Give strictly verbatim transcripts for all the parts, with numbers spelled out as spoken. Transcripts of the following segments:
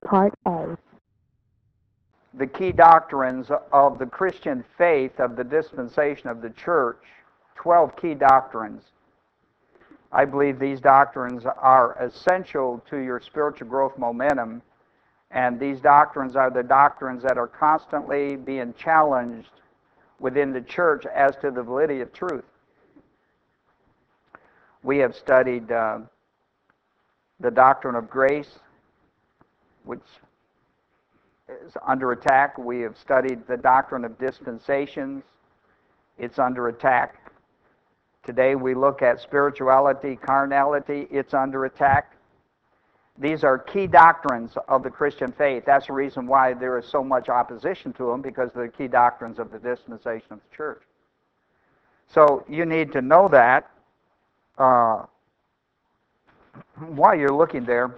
Part A. The key doctrines of the Christian faith of the dispensation of the church, twelve key doctrines. I believe these doctrines are essential to your spiritual growth momentum, and these doctrines are the doctrines that are constantly being challenged within the church as to the validity of truth. We have studied uh, the doctrine of grace, which is under attack. We have studied the doctrine of dispensations. It's under attack. Today we look at spirituality, carnality. It's under attack. These are key doctrines of the Christian faith. That's the reason why there is so much opposition to them, because they're key doctrines of the dispensation of the church. So you need to know that. Uh, while you're looking there,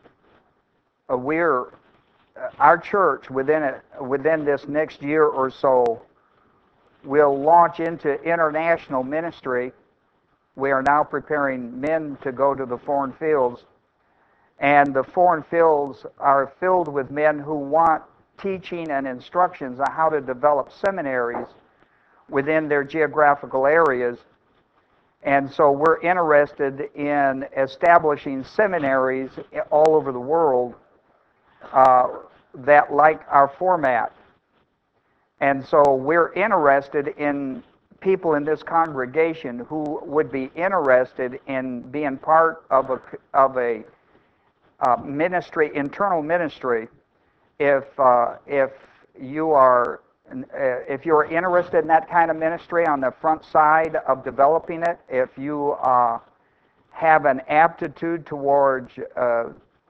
uh, we're uh, our church within it, within this next year or so will launch into international ministry. We are now preparing men to go to the foreign fields, and the foreign fields are filled with men who want teaching and instructions on how to develop seminaries within their geographical areas. And so we're interested in establishing seminaries all over the world uh, that like our format. And so we're interested in people in this congregation who would be interested in being part of a, of a uh, ministry, internal ministry. If, uh, if you are If you're interested in that kind of ministry on the front side of developing it, if you uh, have an aptitude towards uh,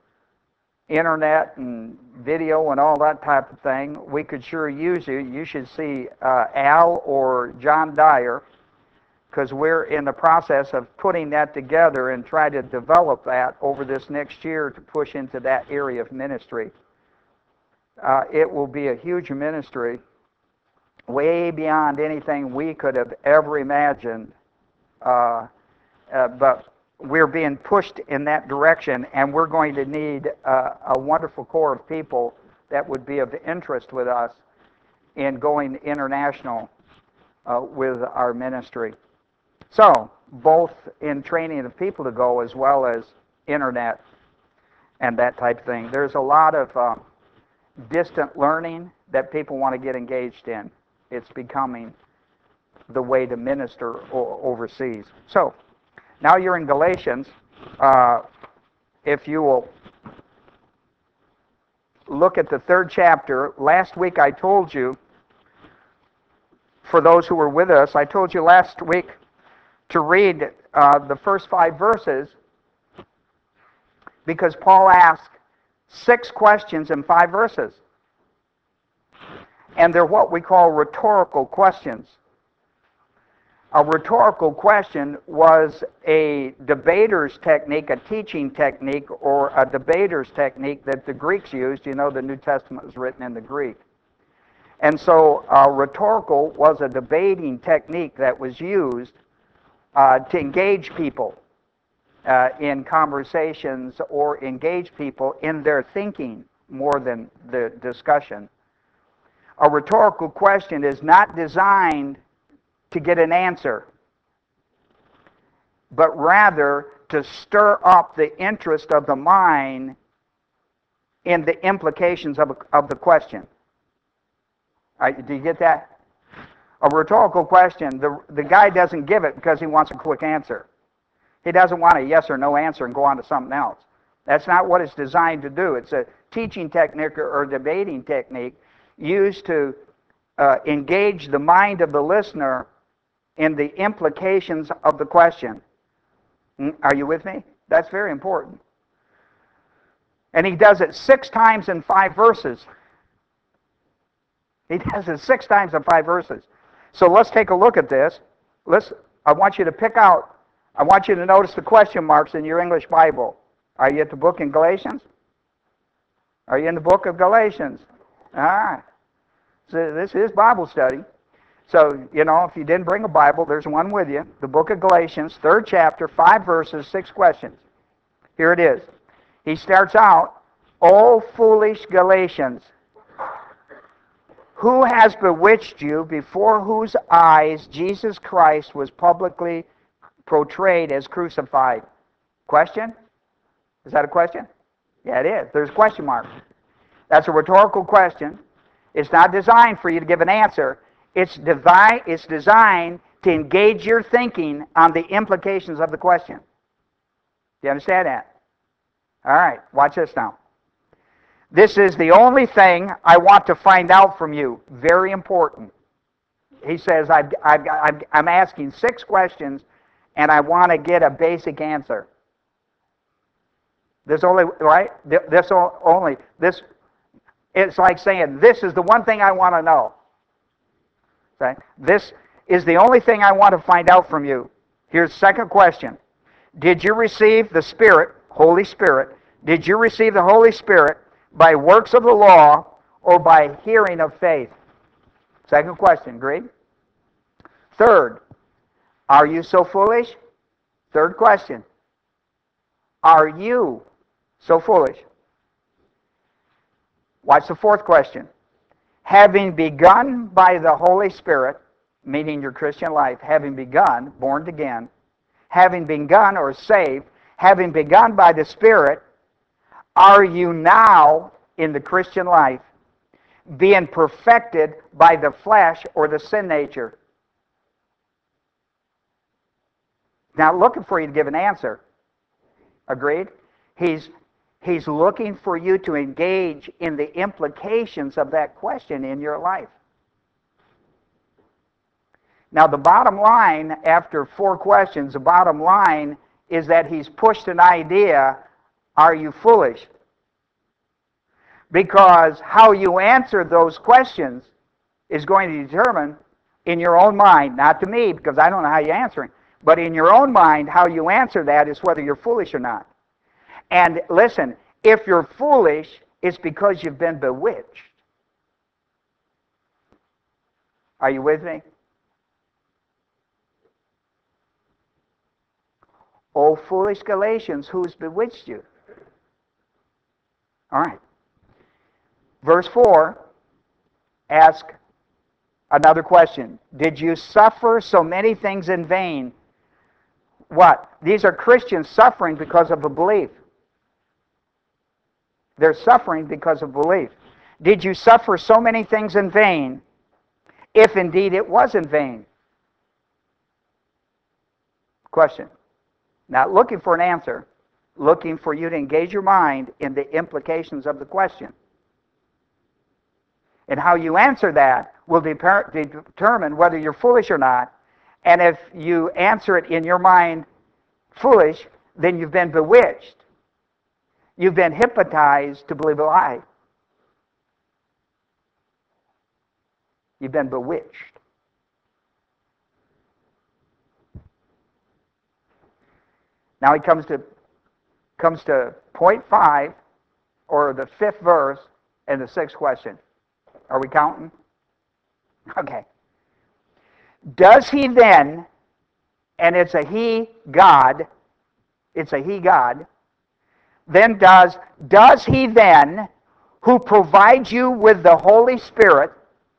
internet and video and all that type of thing, we could sure use you. You should see uh, Al or John Dyer, because we're in the process of putting that together and try to develop that over this next year to push into that area of ministry. Uh, it will be a huge ministry, way beyond anything we could have ever imagined. Uh, uh, but we're being pushed in that direction, and we're going to need uh, a wonderful core of people that would be of interest with us in going international uh, with our ministry. So, both in training of people to go as well as internet and that type of thing. There's a lot of uh, distant learning that people want to get engaged in. It's becoming the way to minister o- overseas. So, now you're in Galatians. Uh, if you will look at the third chapter, last week I told you, for those who were with us, I told you last week to read uh, the first five verses, because Paul asked six questions in five verses. And they're what we call rhetorical questions. A rhetorical question was a debater's technique, a teaching technique, or a debater's technique that the Greeks used. You know, the New Testament was written in the Greek. And so uh, rhetorical was a debating technique that was used uh, to engage people uh, in conversations or engage people in their thinking more than the discussion. A rhetorical question is not designed to get an answer, but rather to stir up the interest of the mind in the implications of, a, of the question. All right, do you get that? A rhetorical question, the, the guy doesn't give it because he wants a quick answer. He doesn't want a yes or no answer and go on to something else. That's not what it's designed to do. It's a teaching technique or, or debating technique used to uh, engage the mind of the listener in the implications of the question. Are you with me? That's very important. And he does it six times in five verses. He does it six times in five verses. So let's take a look at this. Let's, I want you to pick out, I want you to notice the question marks in your English Bible. Are you at the book in Galatians? Are you in the book of Galatians? All right. So this is Bible study. So, you know, if you didn't bring a Bible, there's one with you. The book of Galatians, third chapter, five verses, six questions. Here it is. He starts out O foolish Galatians, who has bewitched you, before whose eyes Jesus Christ was publicly portrayed as crucified? Question? Is that a question? Yeah, it is. There's a question mark. That's a rhetorical question. It's not designed for you to give an answer. It's, devi- it's designed to engage your thinking on the implications of the question. Do you understand that? All right, watch this now. This is the only thing I want to find out from you. Very important. He says, I've, I've, I've, I'm asking six questions, and I want to get a basic answer. This only, right? This only, this, it's like saying, this is the one thing I want to know. Okay? This is the only thing I want to find out from you. Here's the second question. Did you receive the Spirit, Holy Spirit, did you receive the Holy Spirit by works of the law or by hearing of faith? Second question, agreed? Third, are you so foolish? Third question. Are you so foolish? Watch the fourth question. Having begun by the Holy Spirit, meaning your Christian life, having begun, born again, having begun or saved, having begun by the Spirit, are you now in the Christian life being perfected by the flesh or the sin nature? Now, looking for you to give an answer. Agreed? He's, he's looking for you to engage in the implications of that question in your life. Now, the bottom line, after four questions, the bottom line is that he's pushed an idea, are you foolish? Because how you answer those questions is going to determine in your own mind, not to me, because I don't know how you're answering, but in your own mind, how you answer that is whether you're foolish or not. And listen, if you're foolish, it's because you've been bewitched. Are you with me? O foolish Galatians, who's bewitched you? All right. Verse four, ask another question. Did you suffer so many things in vain? What? These are Christians suffering because of a belief. They're suffering because of belief. Did you suffer so many things in vain, if indeed it was in vain? Question. Not looking for an answer, looking for you to engage your mind in the implications of the question. And how you answer that will de- determine whether you're foolish or not. And if you answer it in your mind foolish, then you've been bewitched. You've been hypnotized to believe a lie. You've been bewitched. Now he comes to comes to point five, or the fifth verse, and the sixth question. Are we counting? Okay. Does he then, and it's a he, God, it's a he, God, then does, does he then, who provides you with the Holy Spirit,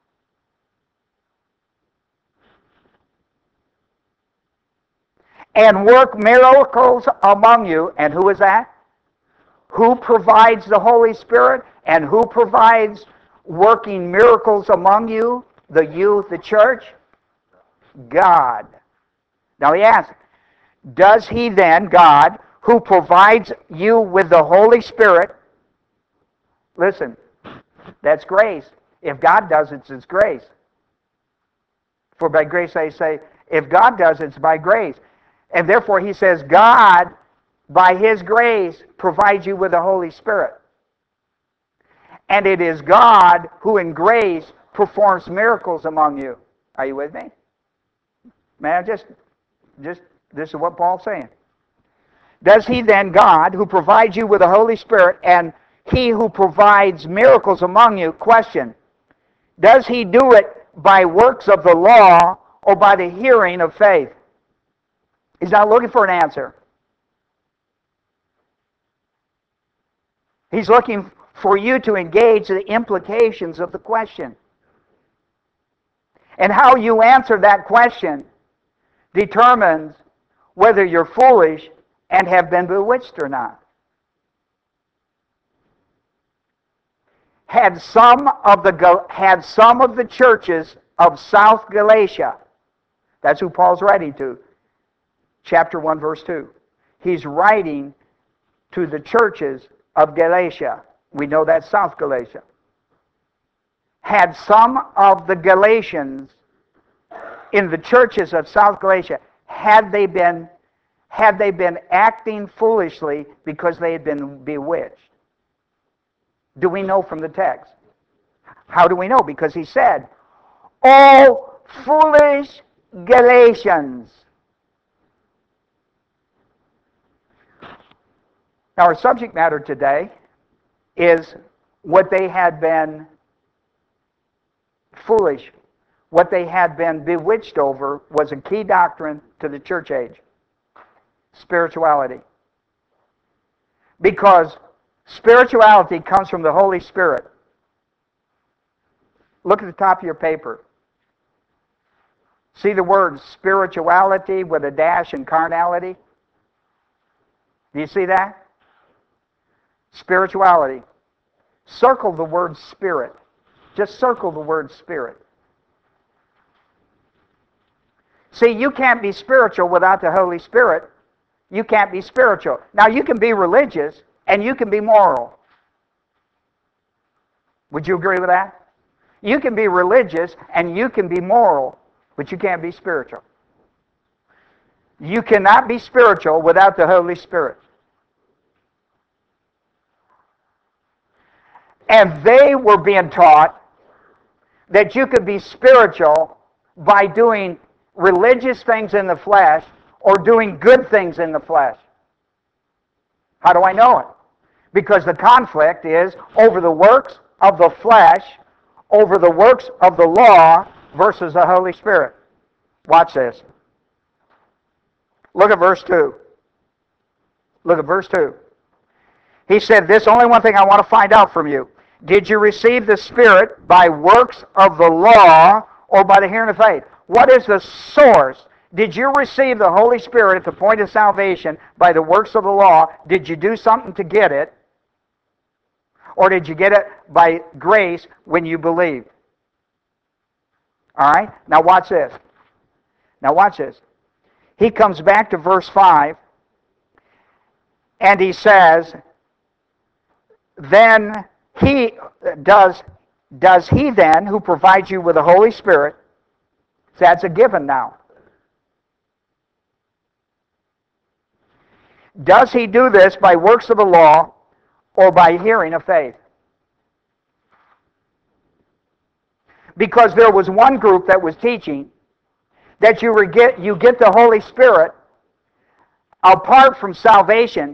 and work miracles among you, and who is that? Who provides the Holy Spirit, and who provides working miracles among you, the you, the church? God. Now he asks, does he then, God, who provides you with the Holy Spirit, listen, that's grace. If God does it, it's grace. For by grace I say, if God does it, it's by grace. And therefore he says, God, by his grace, provides you with the Holy Spirit. And it is God who in grace performs miracles among you. Are you with me? Man, just, just this is what Paul's saying. Does he then, God, who provides you with the Holy Spirit, and he who provides miracles among you, question, does he do it by works of the law or by the hearing of faith? He's not looking for an answer. He's looking for you to engage the implications of the question. And how you answer that question determines whether you're foolish and have been bewitched or not. Had some of the had some of the churches of South Galatia, that's who Paul's writing to, chapter one, verse two. He's writing to the churches of Galatia. We know that's South Galatia. Had some of the Galatians in the churches of South Galatia, had they been had they been acting foolishly because they had been bewitched? Do we know from the text? How do we know? Because he said, "O foolish Galatians." Now, our subject matter today is what they had been foolish, what they had been bewitched over was a key doctrine to the church age: spirituality. Because spirituality comes from the Holy Spirit. Look at the top of your paper. See the word spirituality with a dash and carnality? Do you see that? Spirituality. Circle the word spirit. Just circle the word spirit. See, you can't be spiritual without the Holy Spirit. You can't be spiritual. Now, you can be religious and you can be moral. Would you agree with that? You can be religious and you can be moral, but you can't be spiritual. You cannot be spiritual without the Holy Spirit. And they were being taught that you could be spiritual by doing religious things in the flesh or doing good things in the flesh. How do I know it? Because the conflict is over the works of the flesh, over the works of the law versus the Holy Spirit. Watch this. Look at verse two. Look at verse two. He said, "This only one thing I want to find out from you. Did you receive the Spirit by works of the law or by the hearing of faith?" What is the source? Did you receive the Holy Spirit at the point of salvation by the works of the law? Did you do something to get it? Or did you get it by grace when you believed? All right? Now watch this. Now watch this. He comes back to verse five, and he says, then he does, does he then, who provides you with the Holy Spirit, that's a given now. Does he do this by works of the law or by hearing of faith? Because there was one group that was teaching that you get, you get the Holy Spirit apart from salvation.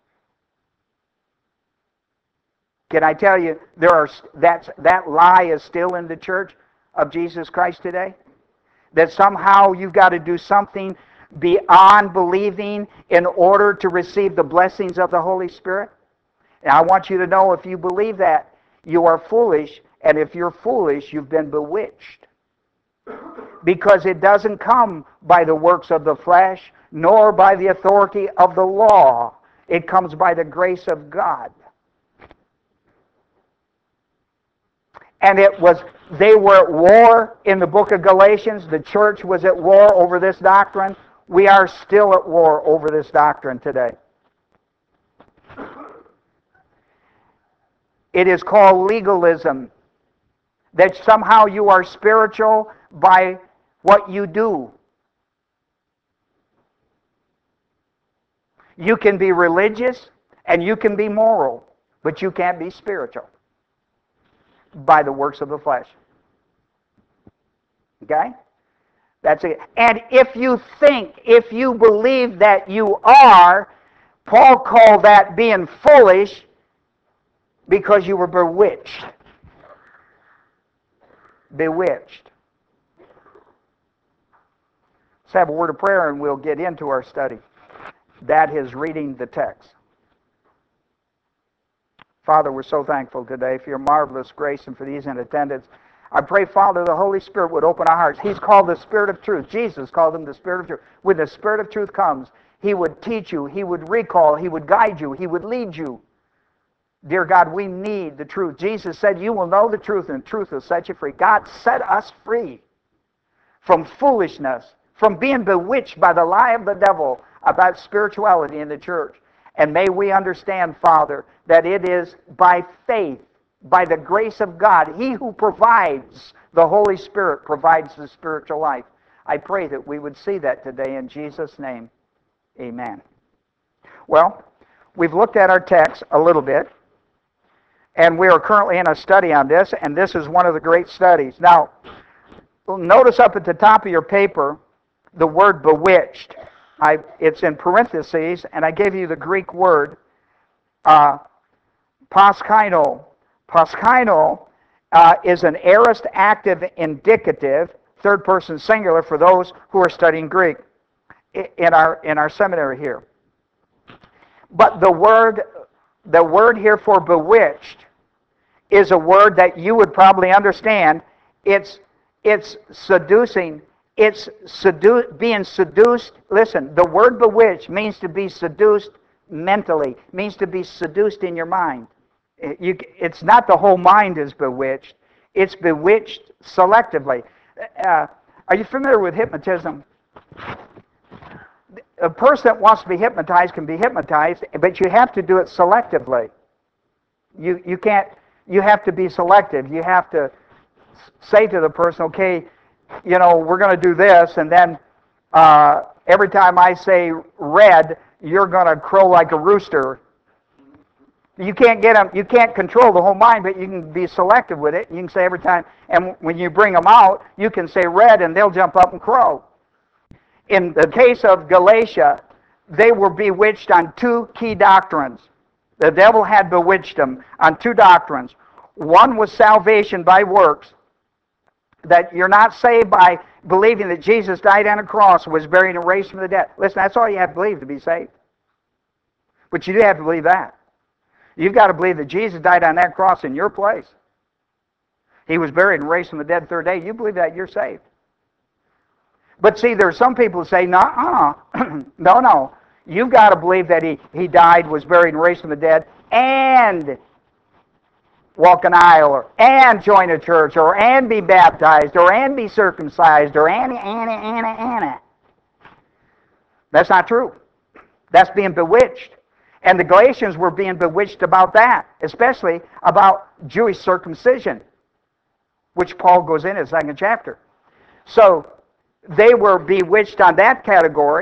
Can I tell you, there are that's, that lie is still in the church of Jesus Christ today? That somehow you've got to do something beyond believing in order to receive the blessings of the Holy Spirit? And I want you to know, if you believe that, you are foolish, and if you're foolish, you've been bewitched. Because it doesn't come by the works of the flesh, nor by the authority of the law. It comes by the grace of God. And it was, they were at war in the book of Galatians. The church was at war over this doctrine. We are still at war over this doctrine today. It is called legalism. That somehow you are spiritual by what you do. You can be religious and you can be moral, but you can't be spiritual by the works of the flesh. Okay? That's it. And if you think, if you believe that you are, Paul called that being foolish because you were bewitched. Bewitched. Let's have a word of prayer and we'll get into our study. That is reading the text. Father, we're so thankful today for your marvelous grace and for these in attendance. I pray, Father, the Holy Spirit would open our hearts. He's called the Spirit of truth. Jesus called him the Spirit of truth. When the Spirit of truth comes, he would teach you, he would recall, he would guide you, he would lead you. Dear God, we need the truth. Jesus said, you will know the truth, and the truth will set you free. God set us free from foolishness, from being bewitched by the lie of the devil about spirituality in the church. And may we understand, Father, that it is by faith, by the grace of God, he who provides the Holy Spirit provides the spiritual life. I pray that we would see that today in Jesus' name. Amen. Well, we've looked at our text a little bit, and we are currently in a study on this, and this is one of the great studies. Now, notice up at the top of your paper the word bewitched. I, it's in parentheses, and I gave you the Greek word uh, paskaino. Paskaino uh, is an aorist active indicative, third person singular for those who are studying Greek in our in our seminary here. But the word the word here for bewitched is a word that you would probably understand. It's it's seducing. It's sedu- being seduced. Listen, the word bewitched means to be seduced mentally, means to be seduced in your mind. It, you, it's not the whole mind is bewitched. It's bewitched selectively. Uh, are you familiar with hypnotism? A person that wants to be hypnotized can be hypnotized, but you have to do it selectively. You, you can't, you have to be selective. You have to say to the person, okay, you know, we're going to do this, and then uh, every time I say red, you're going to crow like a rooster. You can't get them. You can't control the whole mind, but you can be selective with it. You can say every time, and when you bring them out, you can say red, and they'll jump up and crow. In the case of Galatia, they were bewitched on two key doctrines. The devil had bewitched them on two doctrines. One was salvation by works, that you're not saved by believing that Jesus died on a cross, was buried, and raised from the dead. Listen, that's all you have to believe to be saved. But you do have to believe that. You've got to believe that Jesus died on that cross in your place. He was buried and raised from the dead the third day. You believe that, you're saved. But see, there are some people who say, no, no, no. You've got to believe that he, he died, was buried, and raised from the dead, and walk an aisle, or and join a church, or and be baptized, or and be circumcised, or and, and, and, and. That's not true. That's being bewitched. And the Galatians were being bewitched about that, especially about Jewish circumcision, which Paul goes in his second chapter. So they were bewitched on that category,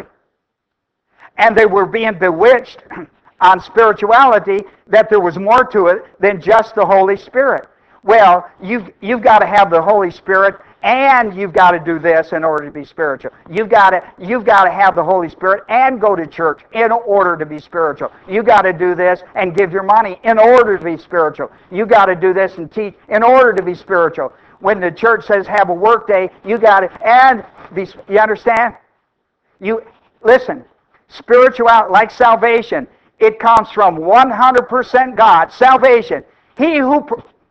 and they were being bewitched on spirituality, that there was more to it than just the Holy Spirit. Well, you've, you've got to have the Holy Spirit, and you've got to do this in order to be spiritual. You've got to, you've got to have the Holy Spirit and go to church in order to be spiritual. You've got to do this and give your money in order to be spiritual. You've got to do this and teach in order to be spiritual. When the church says have a work day, you got to, and be, you understand? You, listen, spirituality, like salvation, it comes from one hundred percent God. Salvation. He who...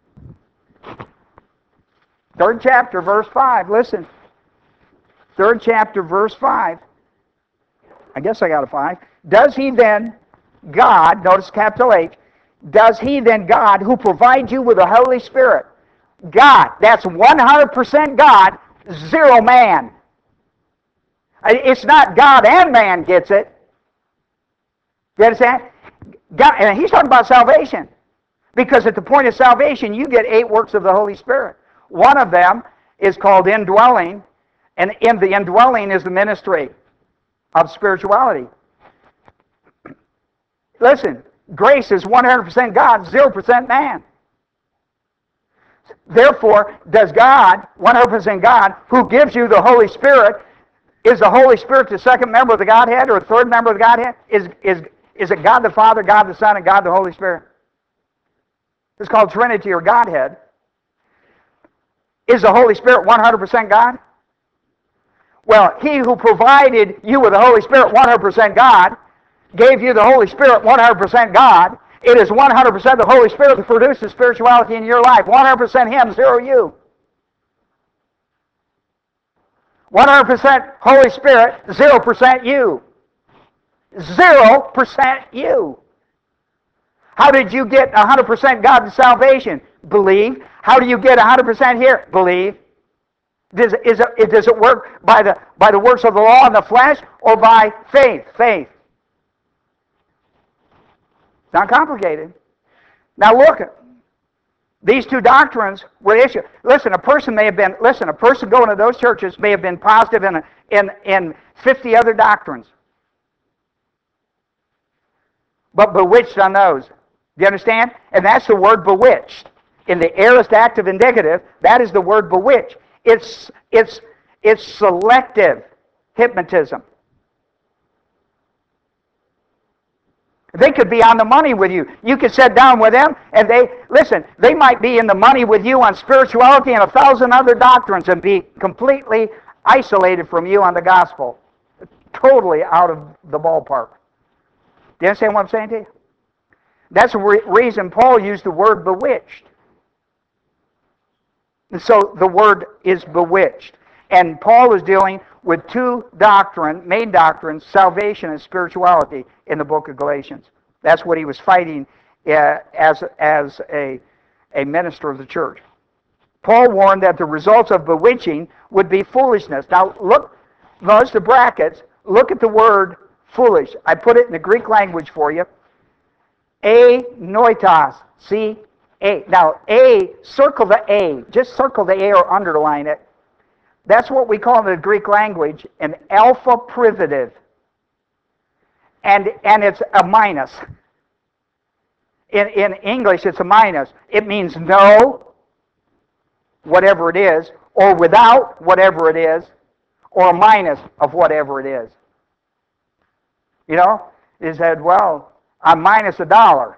Third chapter, verse five. Listen. Third chapter, verse five. I guess I got a five. Does he then, God, notice capital H, does he then, God, who provides you with the Holy Spirit, God, that's one hundred percent God, zero man. It's not God and man gets it. You understand? God, and he's talking about salvation. Because at the point of salvation, you get eight works of the Holy Spirit. One of them is called indwelling, and in the indwelling is the ministry of spirituality. Listen, grace is one hundred percent God, zero percent man. Therefore, does God, one hundred percent God, who gives you the Holy Spirit, is the Holy Spirit the second member of the Godhead or the third member of the Godhead? Is, is, is it God the Father, God the Son, and God the Holy Spirit? It's called Trinity or Godhead. Is the Holy Spirit one hundred percent God? Well, he who provided you with the Holy Spirit one hundred percent God, gave you the Holy Spirit one hundred percent God, It is one hundred percent the Holy Spirit that produces spirituality in your life. one hundred percent Him, zero you. one hundred percent Holy Spirit, zero percent you. zero percent you. How did you get one hundred percent God's salvation? Believe. How do you get one hundred percent here? Believe. Does, is it, does it work by the, by the works of the law in the flesh or by faith? Faith. It's not complicated. Now look, these two doctrines were issued. Listen, a person may have been, listen, a person going to those churches may have been positive in, in, in fifty other doctrines, but bewitched on those. Do you understand? And that's the word bewitched. In the aorist active indicative, that is the word bewitched. It's, it's, it's selective hypnotism. They could be on the money with you. You could sit down with them, and they, listen, they might be in the money with you on spirituality and a thousand other doctrines and be completely isolated from you on the gospel. Totally out of the ballpark. Do you understand what I'm saying to you? That's the re- reason Paul used the word bewitched. And so the word is bewitched. And Paul is dealing with two doctrine, main doctrines, salvation and spirituality in the book of Galatians. That's what he was fighting uh, as, as a, a minister of the church. Paul warned that the results of bewitching would be foolishness. Now look, notice the brackets. Look at the word foolish. I put it in the Greek language for you. Anoitos. See? A. Now, A, circle the A. Just circle the A or underline it. That's what we call in the Greek language an alpha privative. And, and it's a minus. In, in English, it's a minus. It means no, whatever it is, or without, whatever it is, or a minus of whatever it is. You know? He said, well, I'm minus a dollar.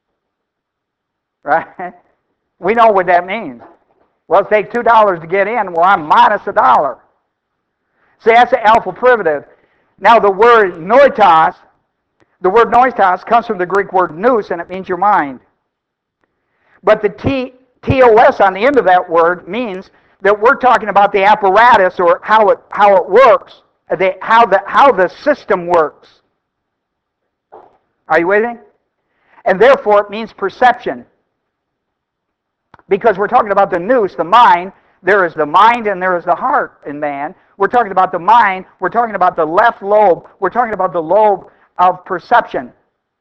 Right? We know what that means. Well, it takes two dollars to get in. Well, I'm minus a dollar. See, that's the alpha privative. Now, the word noitos, the word noitos comes from the Greek word nous, and it means your mind. But the T, T O S on the end of that word means that we're talking about the apparatus or how it how it works, the, how the how the system works. Are you with me? And therefore, it means perception. Because we're talking about the nous, the mind. There is the mind and there is the heart in man. We're talking about the mind. We're talking about the left lobe. We're talking about the lobe of perception.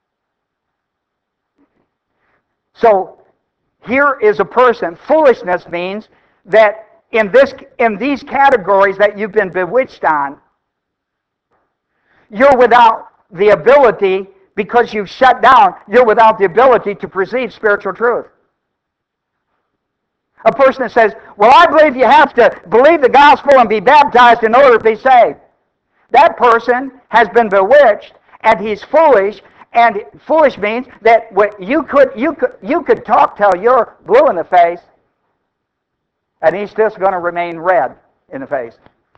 So here is a person. Foolishness means that in this in these categories that you've been bewitched on, you're without the ability, because you've shut down, you're without the ability to perceive spiritual truth. A person that says, well, I believe you have to believe the gospel and be baptized in order to be saved. That person has been bewitched, and he's foolish, and foolish means that what you could you could you could talk till you're blue in the face, and he's just going to remain red in the face.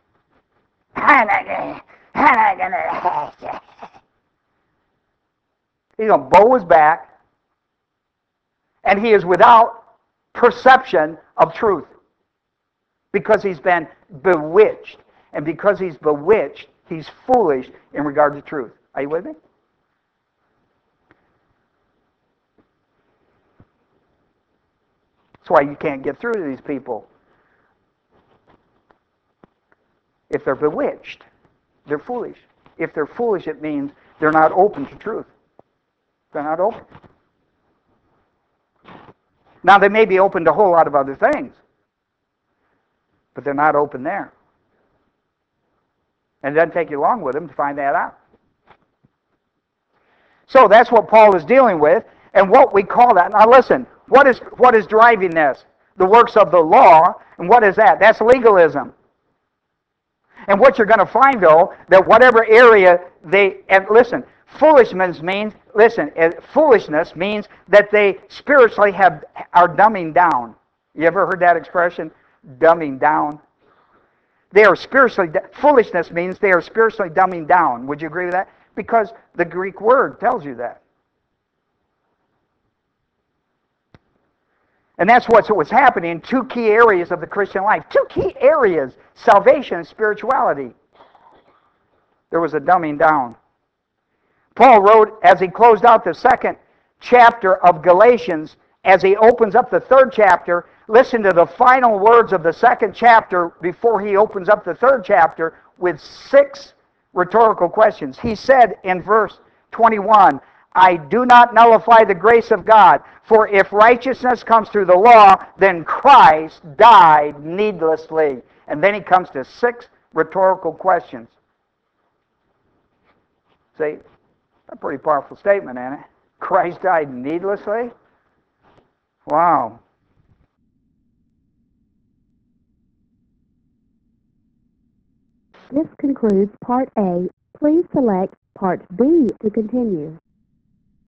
He's going to bow his back, and he is without perception of truth because he's been bewitched. And because he's bewitched, he's foolish in regard to truth. Are you with me? That's why you can't get through to these people. If they're bewitched, they're foolish. If they're foolish, it means they're not open to truth. They're not open. Now, they may be open to a whole lot of other things, but they're not open there. And it doesn't take you long with them to find that out. So that's what Paul is dealing with, and what we call that. Now listen, what is what is driving this? The works of the law, and what is that? That's legalism. And what you're going to find, though, that whatever area they, and listen, foolishness means, listen, foolishness means that they spiritually have are dumbing down. You ever heard that expression? Dumbing down. They are spiritually, foolishness means they are spiritually dumbing down. Would you agree with that? Because the Greek word tells you that. And that's what was happening in two key areas of the Christian life. Two key areas, salvation and spirituality. There was a dumbing down. Paul wrote, as he closed out the second chapter of Galatians, as he opens up the third chapter, listen to the final words of the second chapter before he opens up the third chapter with six rhetorical questions. He said in verse twenty-one, I do not nullify the grace of God, for if righteousness comes through the law, then Christ died needlessly. And then he comes to six rhetorical questions. See, a pretty powerful statement, isn't it? Christ died needlessly? Wow. This concludes Part A. Please select Part B to continue.